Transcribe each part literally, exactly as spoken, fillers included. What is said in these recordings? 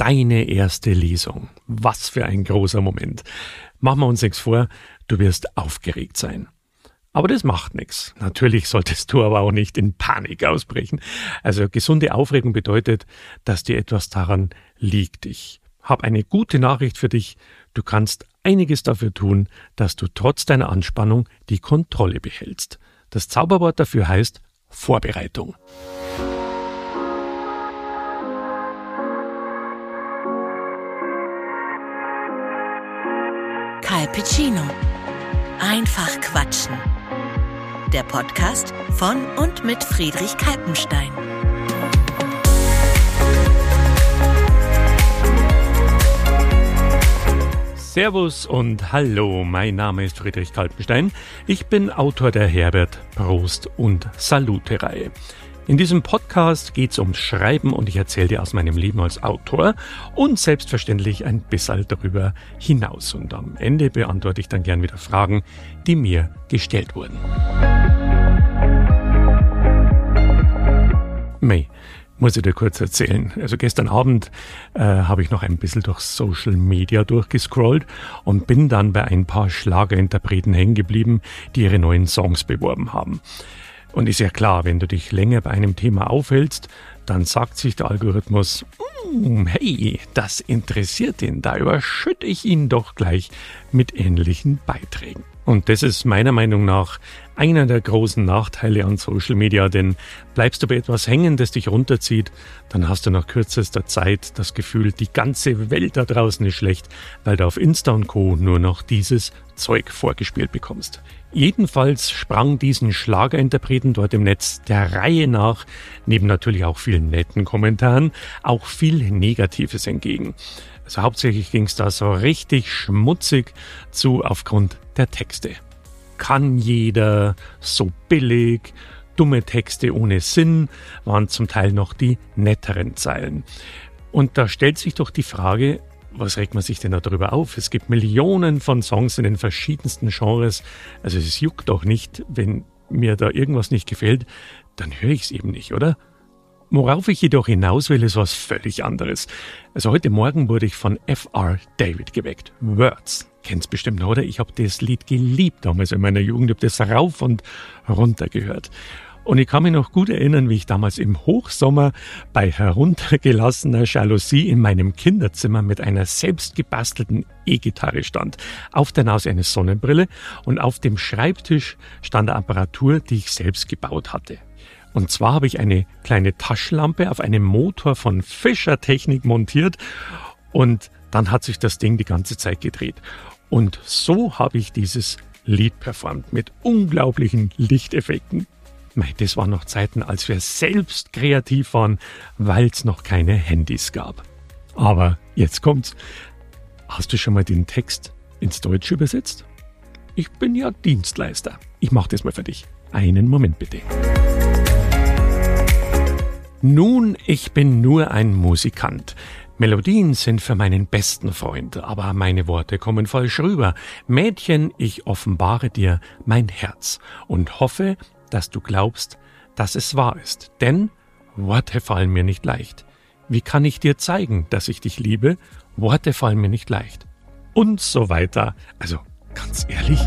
Deine erste Lesung. Was für ein großer Moment. Machen wir uns nichts vor, du wirst aufgeregt sein. Aber das macht nichts. Natürlich solltest du aber auch nicht in Panik ausbrechen. Also gesunde Aufregung bedeutet, dass dir etwas daran liegt. Ich habe eine gute Nachricht für dich. Du kannst einiges dafür tun, dass du trotz deiner Anspannung die Kontrolle behältst. Das Zauberwort dafür heißt Vorbereitung. Calpicino. Einfach quatschen. Der Podcast von und mit Friedrich Kalpenstein. Servus und hallo, mein Name ist Friedrich Kalpenstein. Ich bin Autor der Herbert, Prost und Salute-Reihe. In diesem Podcast geht es ums Schreiben und ich erzähle dir aus meinem Leben als Autor und selbstverständlich ein bisschen darüber hinaus. Und am Ende beantworte ich dann gern wieder Fragen, die mir gestellt wurden. May, muss ich dir kurz erzählen. Also gestern Abend äh, habe ich noch ein bisschen durch Social Media durchgescrollt und bin dann bei ein paar Schlagerinterpreten hängen geblieben, die ihre neuen Songs beworben haben. Und ist ja klar, wenn du dich länger bei einem Thema aufhältst, dann sagt sich der Algorithmus, mm, hey, das interessiert ihn, da überschütte ich ihn doch gleich mit ähnlichen Beiträgen. Und das ist meiner Meinung nach einer der großen Nachteile an Social Media, denn bleibst du bei etwas hängen, das dich runterzieht, dann hast du nach kürzester Zeit das Gefühl, die ganze Welt da draußen ist schlecht, weil du auf Insta und Co. nur noch dieses Zeug vorgespielt bekommst. Jedenfalls sprang diesen Schlagerinterpreten dort im Netz der Reihe nach, neben natürlich auch vielen netten Kommentaren, auch viel Negatives entgegen. Also hauptsächlich ging es da so richtig schmutzig zu aufgrund der Texte. Kann jeder, so billig, dumme Texte ohne Sinn, waren zum Teil noch die netteren Zeilen. Und da stellt sich doch die Frage, was regt man sich denn darüber auf? Es gibt Millionen von Songs in den verschiedensten Genres. Also es juckt doch nicht, wenn mir da irgendwas nicht gefällt, dann höre ich es eben nicht, oder? Worauf ich jedoch hinaus will, ist was völlig anderes. Also heute Morgen wurde ich von F R David geweckt. Words. Kennst bestimmt, oder? Ich habe das Lied geliebt damals in meiner Jugend. Ich habe das rauf und runter gehört. Und ich kann mich noch gut erinnern, wie ich damals im Hochsommer bei heruntergelassener Jalousie in meinem Kinderzimmer mit einer selbst gebastelten E-Gitarre stand. Auf der Nase eine Sonnenbrille und auf dem Schreibtisch stand eine Apparatur, die ich selbst gebaut hatte. Und zwar habe ich eine kleine Taschenlampe auf einem Motor von Fischer Technik montiert und dann hat sich das Ding die ganze Zeit gedreht. Und so habe ich dieses Lied performt mit unglaublichen Lichteffekten. Das waren noch Zeiten, als wir selbst kreativ waren, weil es noch keine Handys gab. Aber jetzt kommt's. Hast du schon mal den Text ins Deutsche übersetzt? Ich bin ja Dienstleister. Ich mache das mal für dich. Einen Moment bitte. Nun, ich bin nur ein Musikant. Melodien sind für meinen besten Freund, aber meine Worte kommen falsch rüber. Mädchen, ich offenbare dir mein Herz und hoffe, dass du glaubst, dass es wahr ist. Denn Worte fallen mir nicht leicht. Wie kann ich dir zeigen, dass ich dich liebe? Worte fallen mir nicht leicht. Und so weiter. Also, ganz ehrlich.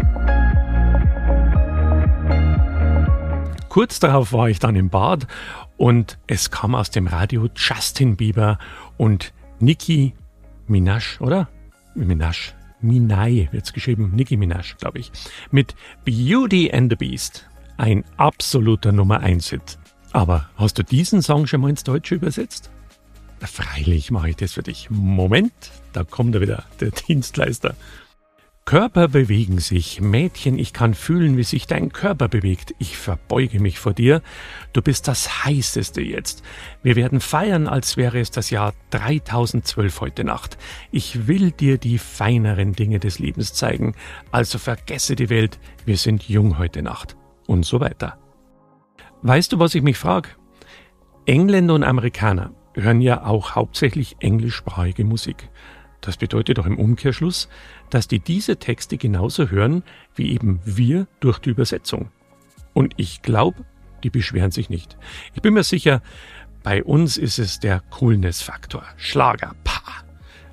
Kurz darauf war ich dann im Bad und es kam aus dem Radio Justin Bieber und Nicki Minaj, oder? Minaj. Minaj wird's geschrieben. Nicki Minaj, glaube ich. Mit Beauty and the Beast. Ein absoluter Nummer eins Hit. Aber hast du diesen Song schon mal ins Deutsche übersetzt? Na, freilich mache ich das für dich. Moment, da kommt er wieder, der Dienstleister. Körper bewegen sich. Mädchen, ich kann fühlen, wie sich dein Körper bewegt. Ich verbeuge mich vor dir. Du bist das Heißeste jetzt. Wir werden feiern, als wäre es das Jahr dreitausendzwölf heute Nacht. Ich will dir die feineren Dinge des Lebens zeigen. Also vergesse die Welt. Wir sind jung heute Nacht. Und so weiter. Weißt du, was ich mich frage? Engländer und Amerikaner hören ja auch hauptsächlich englischsprachige Musik. Das bedeutet doch im Umkehrschluss, dass die diese Texte genauso hören, wie eben wir durch die Übersetzung. Und ich glaube, die beschweren sich nicht. Ich bin mir sicher, bei uns ist es der Coolness-Faktor. Schlager, pah,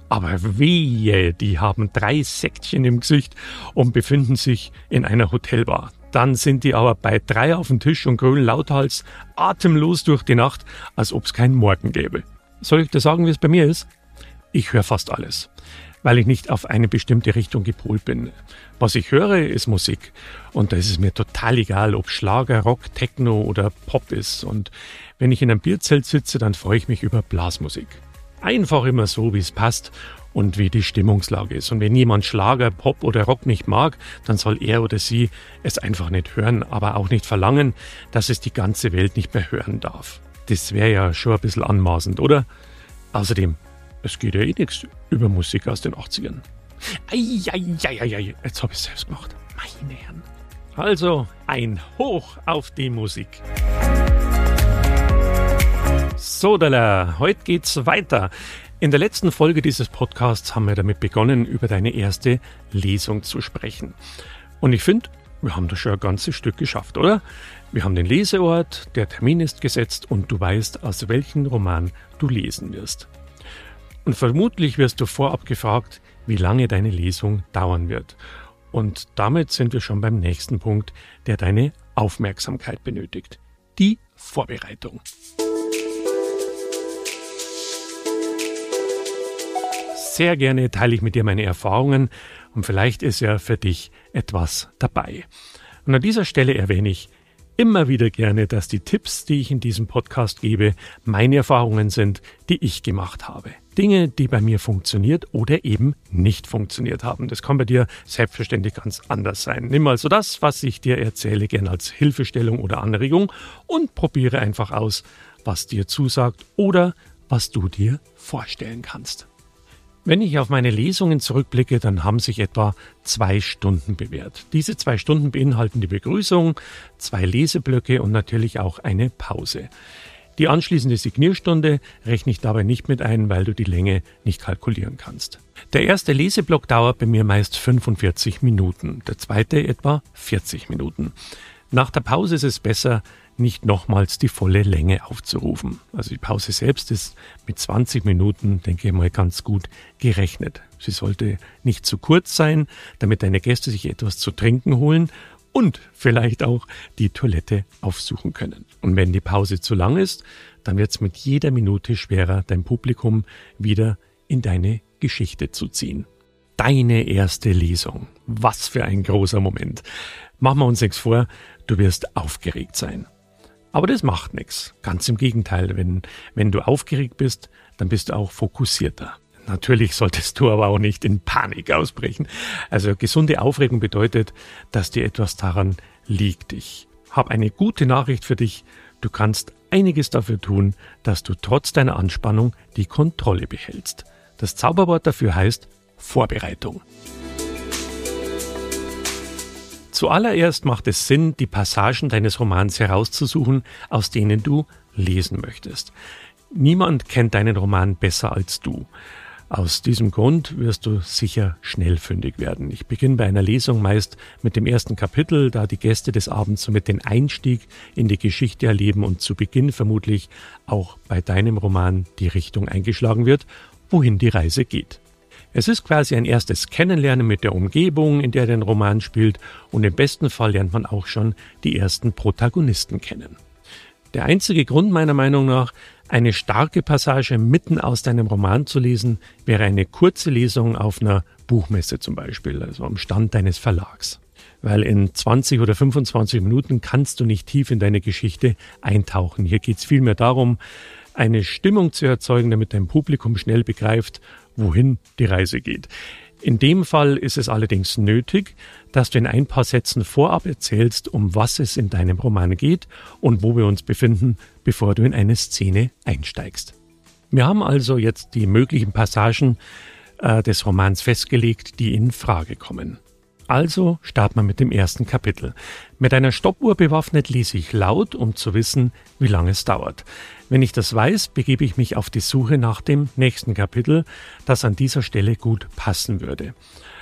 Aber wehe, die haben drei Säckchen im Gesicht und befinden sich in einer Hotelbar. Dann sind die aber bei drei auf dem Tisch und grölen lauthals atemlos durch die Nacht, als ob es keinen Morgen gäbe. Soll ich dir sagen, wie es bei mir ist? Ich höre fast alles, weil ich nicht auf eine bestimmte Richtung gepolt bin. Was ich höre, ist Musik. Und da ist es mir total egal, ob Schlager, Rock, Techno oder Pop ist. Und wenn ich in einem Bierzelt sitze, dann freue ich mich über Blasmusik. Einfach immer so, wie es passt und wie die Stimmungslage ist. Und wenn jemand Schlager, Pop oder Rock nicht mag, dann soll er oder sie es einfach nicht hören, aber auch nicht verlangen, dass es die ganze Welt nicht mehr hören darf. Das wäre ja schon ein bisschen anmaßend, oder? Außerdem, es geht ja eh nichts über Musik aus den achtzigern. Eieieiei, jetzt habe ich es selbst gemacht. Meine Herren. Also, ein Hoch auf die Musik. So, Dalla, heute geht's weiter. In der letzten Folge dieses Podcasts haben wir damit begonnen, über deine erste Lesung zu sprechen. Und ich finde, wir haben das schon ein ganzes Stück geschafft, oder? Wir haben den Leseort, der Termin ist gesetzt und du weißt, aus welchem Roman du lesen wirst. Und vermutlich wirst du vorab gefragt, wie lange deine Lesung dauern wird. Und damit sind wir schon beim nächsten Punkt, der deine Aufmerksamkeit benötigt. Die Vorbereitung. Sehr gerne teile ich mit dir meine Erfahrungen und vielleicht ist ja für dich etwas dabei. Und an dieser Stelle erwähne ich immer wieder gerne, dass die Tipps, die ich in diesem Podcast gebe, meine Erfahrungen sind, die ich gemacht habe. Dinge, die bei mir funktioniert oder eben nicht funktioniert haben. Das kann bei dir selbstverständlich ganz anders sein. Nimm also das, was ich dir erzähle, gerne als Hilfestellung oder Anregung und probiere einfach aus, was dir zusagt oder was du dir vorstellen kannst. Wenn ich auf meine Lesungen zurückblicke, dann haben sich etwa zwei Stunden bewährt. Diese zwei Stunden beinhalten die Begrüßung, zwei Leseblöcke und natürlich auch eine Pause. Die anschließende Signierstunde rechne ich dabei nicht mit ein, weil du die Länge nicht kalkulieren kannst. Der erste Leseblock dauert bei mir meist fünfundvierzig Minuten, der zweite etwa vierzig Minuten. Nach der Pause ist es besser, nicht nochmals die volle Länge aufzurufen. Also die Pause selbst ist mit zwanzig Minuten, denke ich mal, ganz gut gerechnet. Sie sollte nicht zu kurz sein, damit deine Gäste sich etwas zu trinken holen und vielleicht auch die Toilette aufsuchen können. Und wenn die Pause zu lang ist, dann wird es mit jeder Minute schwerer, dein Publikum wieder in deine Geschichte zu ziehen. Deine erste Lesung. Was für ein großer Moment. Machen wir uns nichts vor, du wirst aufgeregt sein. Aber das macht nichts. Ganz im Gegenteil, wenn, wenn du aufgeregt bist, dann bist du auch fokussierter. Natürlich solltest du aber auch nicht in Panik ausbrechen. Also gesunde Aufregung bedeutet, dass dir etwas daran liegt. Ich habe eine gute Nachricht für dich. Du kannst einiges dafür tun, dass du trotz deiner Anspannung die Kontrolle behältst. Das Zauberwort dafür heißt Vorbereitung. Zuallererst macht es Sinn, die Passagen deines Romans herauszusuchen, aus denen du lesen möchtest. Niemand kennt deinen Roman besser als du. Aus diesem Grund wirst du sicher schnell fündig werden. Ich beginne bei einer Lesung meist mit dem ersten Kapitel, da die Gäste des Abends somit den Einstieg in die Geschichte erleben und zu Beginn vermutlich auch bei deinem Roman die Richtung eingeschlagen wird, wohin die Reise geht. Es ist quasi ein erstes Kennenlernen mit der Umgebung, in der dein Roman spielt, und im besten Fall lernt man auch schon die ersten Protagonisten kennen. Der einzige Grund meiner Meinung nach, eine starke Passage mitten aus deinem Roman zu lesen, wäre eine kurze Lesung auf einer Buchmesse zum Beispiel, also am Stand deines Verlags. Weil in zwanzig oder fünfundzwanzig Minuten kannst du nicht tief in deine Geschichte eintauchen. Hier geht es vielmehr darum, eine Stimmung zu erzeugen, damit dein Publikum schnell begreift, wohin die Reise geht. In dem Fall ist es allerdings nötig, dass du in ein paar Sätzen vorab erzählst, um was es in deinem Roman geht und wo wir uns befinden, bevor du in eine Szene einsteigst. Wir haben also jetzt die möglichen Passagen äh, des Romans festgelegt, die in Frage kommen. Also starten wir mit dem ersten Kapitel. Mit einer Stoppuhr bewaffnet lese ich laut, um zu wissen, wie lange es dauert. Wenn ich das weiß, begebe ich mich auf die Suche nach dem nächsten Kapitel, das an dieser Stelle gut passen würde.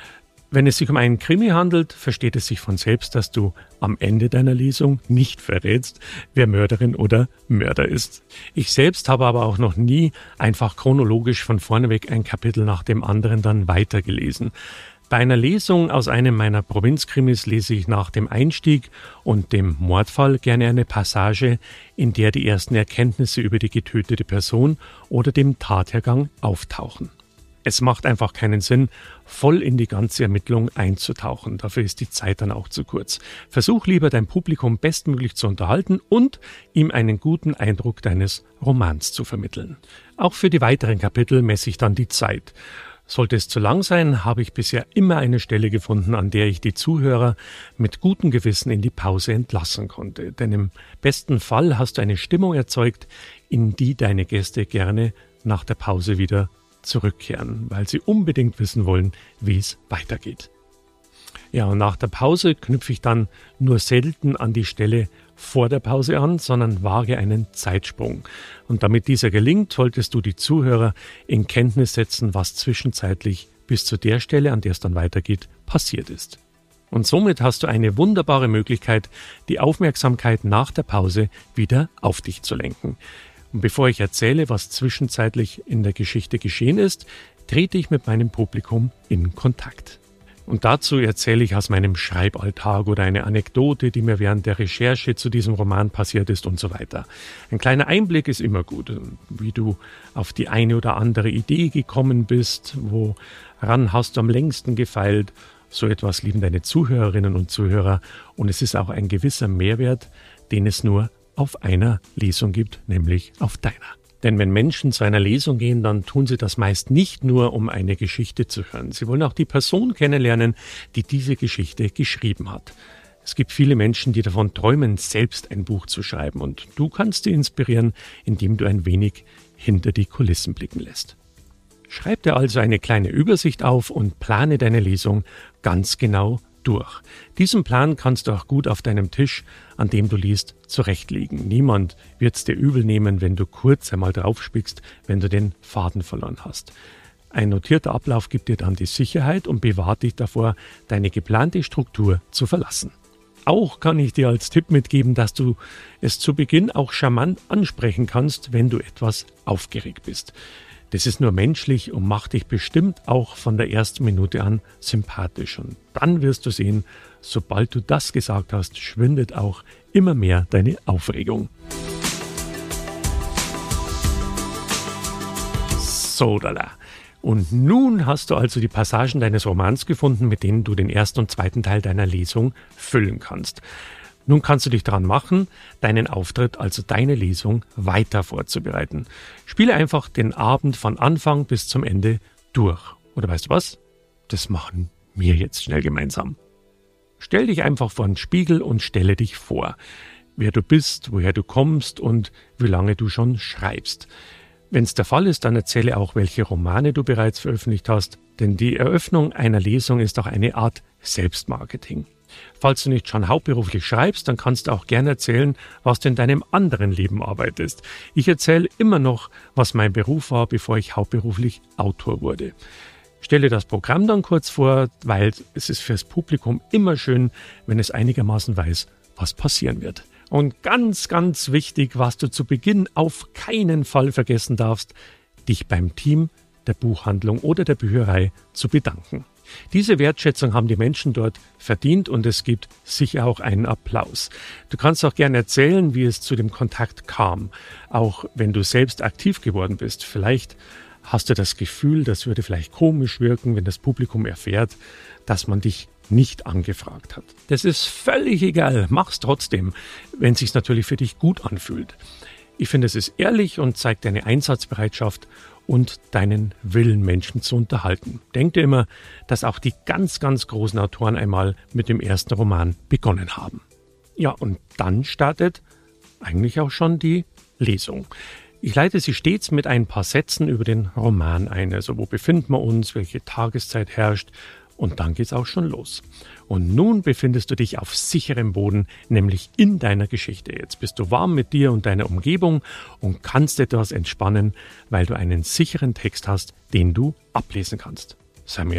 Wenn es sich um einen Krimi handelt, versteht es sich von selbst, dass du am Ende deiner Lesung nicht verrätst, wer Mörderin oder Mörder ist. Ich selbst habe aber auch noch nie einfach chronologisch von vorne weg ein Kapitel nach dem anderen dann weitergelesen. Bei einer Lesung aus einem meiner Provinzkrimis lese ich nach dem Einstieg und dem Mordfall gerne eine Passage, in der die ersten Erkenntnisse über die getötete Person oder dem Tathergang auftauchen. Es macht einfach keinen Sinn, voll in die ganze Ermittlung einzutauchen. Dafür ist die Zeit dann auch zu kurz. Versuch lieber, dein Publikum bestmöglich zu unterhalten und ihm einen guten Eindruck deines Romans zu vermitteln. Auch für die weiteren Kapitel messe ich dann die Zeit. Sollte es zu lang sein, habe ich bisher immer eine Stelle gefunden, an der ich die Zuhörer mit gutem Gewissen in die Pause entlassen konnte. Denn im besten Fall hast du eine Stimmung erzeugt, in die deine Gäste gerne nach der Pause wieder zurückkehren, weil sie unbedingt wissen wollen, wie es weitergeht. Ja, und nach der Pause knüpfe ich dann nur selten an die Stelle vor der Pause an, sondern wage einen Zeitsprung. Und damit dieser gelingt, solltest du die Zuhörer in Kenntnis setzen, was zwischenzeitlich bis zu der Stelle, an der es dann weitergeht, passiert ist. Und somit hast du eine wunderbare Möglichkeit, die Aufmerksamkeit nach der Pause wieder auf dich zu lenken. Und bevor ich erzähle, was zwischenzeitlich in der Geschichte geschehen ist, trete ich mit meinem Publikum in Kontakt. Und dazu erzähle ich aus meinem Schreiballtag oder eine Anekdote, die mir während der Recherche zu diesem Roman passiert ist und so weiter. Ein kleiner Einblick ist immer gut, wie du auf die eine oder andere Idee gekommen bist, woran hast du am längsten gefeilt. So etwas lieben deine Zuhörerinnen und Zuhörer und es ist auch ein gewisser Mehrwert, den es nur auf einer Lesung gibt, nämlich auf deiner. Denn wenn Menschen zu einer Lesung gehen, dann tun sie das meist nicht nur, um eine Geschichte zu hören. Sie wollen auch die Person kennenlernen, die diese Geschichte geschrieben hat. Es gibt viele Menschen, die davon träumen, selbst ein Buch zu schreiben. Und du kannst sie inspirieren, indem du ein wenig hinter die Kulissen blicken lässt. Schreib dir also eine kleine Übersicht auf und plane deine Lesung ganz genau durch. Diesen Plan kannst du auch gut auf deinem Tisch, an dem du liest, zurechtlegen. Niemand wird es dir übel nehmen, wenn du kurz einmal draufspickst, wenn du den Faden verloren hast. Ein notierter Ablauf gibt dir dann die Sicherheit und bewahrt dich davor, deine geplante Struktur zu verlassen. Auch kann ich dir als Tipp mitgeben, dass du es zu Beginn auch charmant ansprechen kannst, wenn du etwas aufgeregt bist. Das ist nur menschlich und macht dich bestimmt auch von der ersten Minute an sympathisch. Und dann wirst du sehen, sobald du das gesagt hast, schwindet auch immer mehr deine Aufregung. So, lala. Und nun hast du also die Passagen deines Romans gefunden, mit denen du den ersten und zweiten Teil deiner Lesung füllen kannst. Nun kannst du dich daran machen, deinen Auftritt, also deine Lesung, weiter vorzubereiten. Spiele einfach den Abend von Anfang bis zum Ende durch. Oder weißt du was? Das machen wir jetzt schnell gemeinsam. Stell dich einfach vor den Spiegel und stelle dich vor, wer du bist, woher du kommst und wie lange du schon schreibst. Wenn es der Fall ist, dann erzähle auch, welche Romane du bereits veröffentlicht hast, denn die Eröffnung einer Lesung ist auch eine Art Selbstmarketing. Falls du nicht schon hauptberuflich schreibst, dann kannst du auch gerne erzählen, was du in deinem anderen Leben arbeitest. Ich erzähle immer noch, was mein Beruf war, bevor ich hauptberuflich Autor wurde. Stelle das Programm dann kurz vor, weil es ist fürs Publikum immer schön, wenn es einigermaßen weiß, was passieren wird. Und ganz, ganz wichtig, was du zu Beginn auf keinen Fall vergessen darfst, dich beim Team der Buchhandlung oder der Bücherei zu bedanken. Diese Wertschätzung haben die Menschen dort verdient und es gibt sicher auch einen Applaus. Du kannst auch gerne erzählen, wie es zu dem Kontakt kam, auch wenn du selbst aktiv geworden bist. Vielleicht hast du das Gefühl, das würde vielleicht komisch wirken, wenn das Publikum erfährt, dass man dich nicht angefragt hat. Das ist völlig egal, mach's trotzdem, wenn es sich natürlich für dich gut anfühlt. Ich finde, es ist ehrlich und zeigt deine Einsatzbereitschaft und deinen Willen, Menschen zu unterhalten. Denk dir immer, dass auch die ganz, ganz großen Autoren einmal mit dem ersten Roman begonnen haben. Ja, und dann startet eigentlich auch schon die Lesung. Ich leite sie stets mit ein paar Sätzen über den Roman ein. Also wo befinden wir uns, welche Tageszeit herrscht. Und dann geht's auch schon los. Und nun befindest du dich auf sicherem Boden, nämlich in deiner Geschichte. Jetzt bist du warm mit dir und deiner Umgebung und kannst etwas entspannen, weil du einen sicheren Text hast, den du ablesen kannst. Sei mir ehrlich,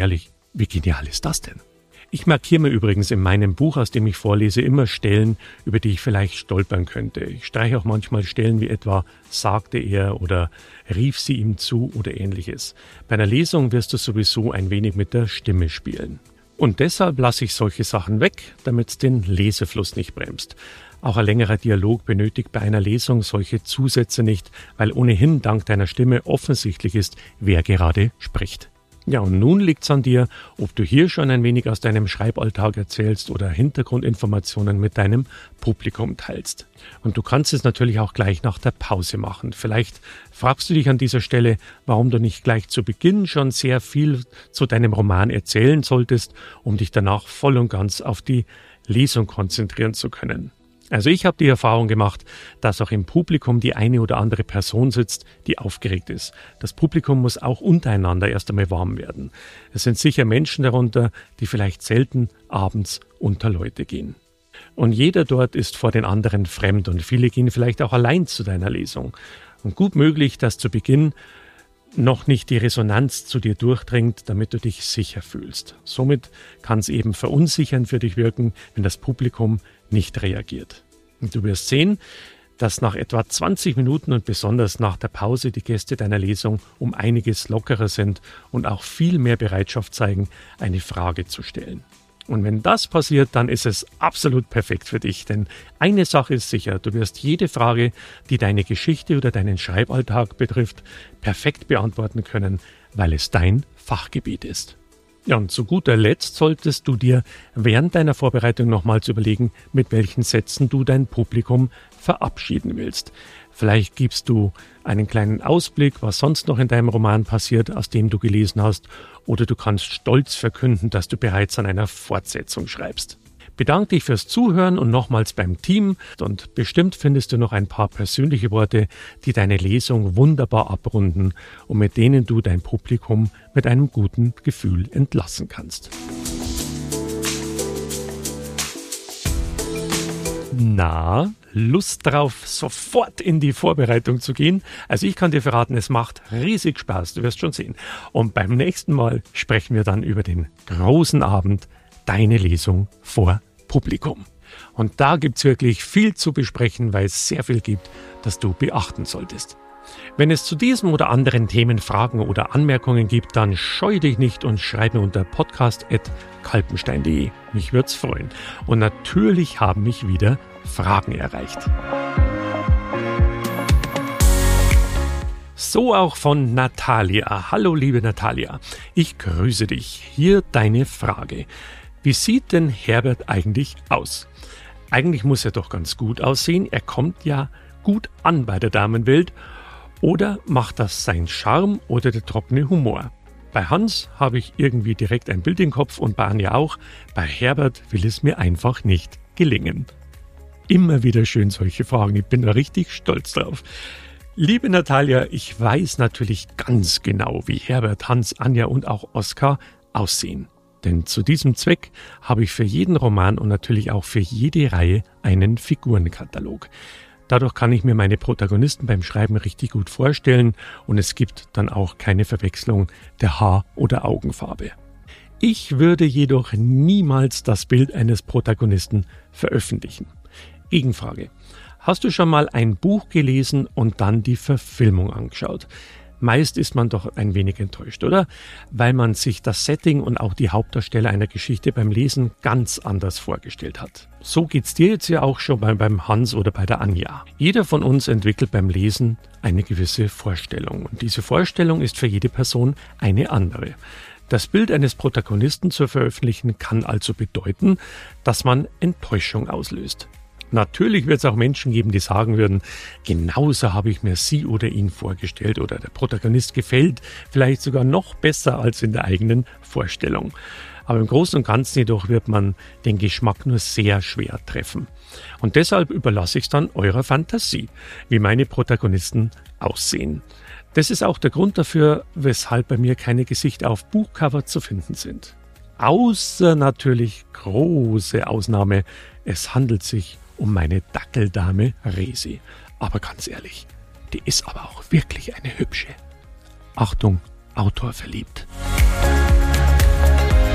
Wie genial ist das denn? Ich markiere mir übrigens in meinem Buch, aus dem ich vorlese, immer Stellen, über die ich vielleicht stolpern könnte. Ich streiche auch manchmal Stellen wie etwa sagte er oder rief sie ihm zu oder ähnliches. Bei einer Lesung wirst du sowieso ein wenig mit der Stimme spielen. Und deshalb lasse ich solche Sachen weg, damit es den Lesefluss nicht bremst. Auch ein längerer Dialog benötigt bei einer Lesung solche Zusätze nicht, weil ohnehin dank deiner Stimme offensichtlich ist, wer gerade spricht. Ja, und nun liegt's an dir, ob du hier schon ein wenig aus deinem Schreiballtag erzählst oder Hintergrundinformationen mit deinem Publikum teilst. Und du kannst es natürlich auch gleich nach der Pause machen. Vielleicht fragst du dich an dieser Stelle, warum du nicht gleich zu Beginn schon sehr viel zu deinem Roman erzählen solltest, um dich danach voll und ganz auf die Lesung konzentrieren zu können. Also ich habe die Erfahrung gemacht, dass auch im Publikum die eine oder andere Person sitzt, die aufgeregt ist. Das Publikum muss auch untereinander erst einmal warm werden. Es sind sicher Menschen darunter, die vielleicht selten abends unter Leute gehen. Und jeder dort ist vor den anderen fremd und viele gehen vielleicht auch allein zu deiner Lesung. Und gut möglich, dass zu Beginn noch nicht die Resonanz zu dir durchdringt, damit du dich sicher fühlst. Somit kann es eben verunsichernd für dich wirken, wenn das Publikum nicht reagiert. Und du wirst sehen, dass nach etwa zwanzig Minuten und besonders nach der Pause die Gäste deiner Lesung um einiges lockerer sind und auch viel mehr Bereitschaft zeigen, eine Frage zu stellen. Und wenn das passiert, dann ist es absolut perfekt für dich, denn eine Sache ist sicher, du wirst jede Frage, die deine Geschichte oder deinen Schreiballtag betrifft, perfekt beantworten können, weil es dein Fachgebiet ist. Ja, und zu guter Letzt solltest du dir während deiner Vorbereitung nochmals überlegen, mit welchen Sätzen du dein Publikum verabschieden willst. Vielleicht gibst du einen kleinen Ausblick, was sonst noch in deinem Roman passiert, aus dem du gelesen hast, oder du kannst stolz verkünden, dass du bereits an einer Fortsetzung schreibst. Bedanke dich fürs Zuhören und nochmals beim Team und bestimmt findest du noch ein paar persönliche Worte, die deine Lesung wunderbar abrunden und mit denen du dein Publikum mit einem guten Gefühl entlassen kannst. Na, Lust drauf, sofort in die Vorbereitung zu gehen? Also ich kann dir verraten, es macht riesig Spaß, du wirst schon sehen. Und beim nächsten Mal sprechen wir dann über den großen Abend, deine Lesung vor Publikum. Und da gibt's wirklich viel zu besprechen, weil es sehr viel gibt, das du beachten solltest. Wenn es zu diesem oder anderen Themen Fragen oder Anmerkungen gibt, dann scheu dich nicht und schreib mir unter podcast at kalpenstein punkt de. Mich würd's freuen. Und natürlich haben mich wieder Fragen erreicht. So auch von Natalia. Hallo liebe Natalia, ich grüße dich. Hier deine Frage. Wie sieht denn Herbert eigentlich aus? Eigentlich muss er doch ganz gut aussehen. Er kommt ja gut an bei der Damenwelt. Oder macht das sein Charme oder der trockene Humor? Bei Hans habe ich irgendwie direkt ein Bild im Kopf und bei Anja auch. Bei Herbert will es mir einfach nicht gelingen. Immer wieder schön solche Fragen. Ich bin da richtig stolz drauf. Liebe Natalia, ich weiß natürlich ganz genau, wie Herbert, Hans, Anja und auch Oskar aussehen. Denn zu diesem Zweck habe ich für jeden Roman und natürlich auch für jede Reihe einen Figurenkatalog. Dadurch kann ich mir meine Protagonisten beim Schreiben richtig gut vorstellen und es gibt dann auch keine Verwechslung der Haar- oder Augenfarbe. Ich würde jedoch niemals das Bild eines Protagonisten veröffentlichen. Gegenfrage. Hast du schon mal ein Buch gelesen und dann die Verfilmung angeschaut? Meist ist man doch ein wenig enttäuscht, oder? Weil man sich das Setting und auch die Hauptdarsteller einer Geschichte beim Lesen ganz anders vorgestellt hat. So geht's dir jetzt ja auch schon beim Hans oder bei der Anja. Jeder von uns entwickelt beim Lesen eine gewisse Vorstellung. Und diese Vorstellung ist für jede Person eine andere. Das Bild eines Protagonisten zu veröffentlichen kann also bedeuten, dass man Enttäuschung auslöst. Natürlich wird es auch Menschen geben, die sagen würden, genauso habe ich mir sie oder ihn vorgestellt oder der Protagonist gefällt vielleicht sogar noch besser als in der eigenen Vorstellung. Aber im Großen und Ganzen jedoch wird man den Geschmack nur sehr schwer treffen. Und deshalb überlasse ich es dann eurer Fantasie, wie meine Protagonisten aussehen. Das ist auch der Grund dafür, weshalb bei mir keine Gesichter auf Buchcover zu finden sind. Außer natürlich große Ausnahme, es handelt sich um meine Dackeldame Resi. Aber ganz ehrlich, die ist aber auch wirklich eine hübsche. Achtung, Autor verliebt.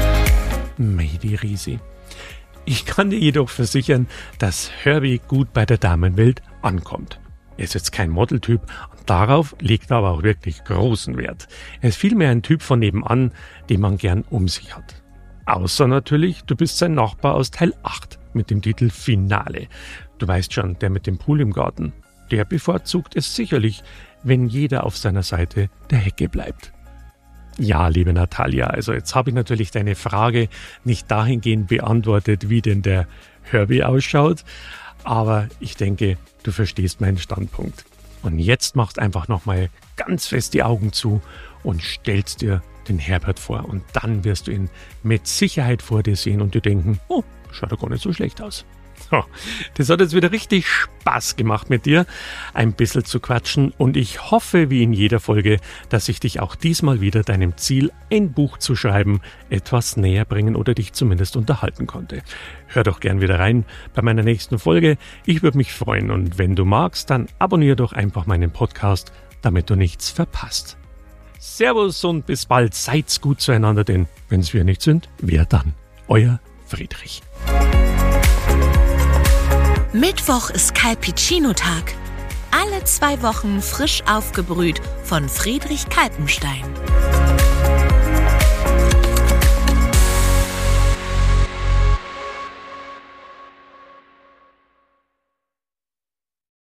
Meidi Risi. Ich kann dir jedoch versichern, dass Herbie gut bei der Damenwelt ankommt. Er ist jetzt kein Modeltyp und darauf legt er aber auch wirklich großen Wert. Er ist vielmehr ein Typ von nebenan, den man gern um sich hat. Außer natürlich, du bist sein Nachbar aus Teil acht mit dem Titel Finale. Du weißt schon, der mit dem Pool im Garten. Der bevorzugt es sicherlich, wenn jeder auf seiner Seite der Hecke bleibt. Ja, liebe Natalia, also jetzt habe ich natürlich deine Frage nicht dahingehend beantwortet, wie denn der Herbie ausschaut, aber ich denke, du verstehst meinen Standpunkt. Und jetzt machst einfach nochmal ganz fest die Augen zu und stellst dir den Herbert vor und dann wirst du ihn mit Sicherheit vor dir sehen und dir denken, oh, schaut doch gar nicht so schlecht aus. Das hat jetzt wieder richtig Spaß gemacht mit dir, ein bisschen zu quatschen und ich hoffe, wie in jeder Folge, dass ich dich auch diesmal wieder deinem Ziel, ein Buch zu schreiben, etwas näher bringen oder dich zumindest unterhalten konnte. Hör doch gern wieder rein bei meiner nächsten Folge. Ich würde mich freuen und wenn du magst, dann abonniere doch einfach meinen Podcast, damit du nichts verpasst. Servus und bis bald, seid's gut zueinander, denn wenn's wir nicht sind, wer dann? Euer Friedrich. Mittwoch ist Calpicino-Tag. Alle zwei Wochen frisch aufgebrüht von Friedrich Kalpenstein.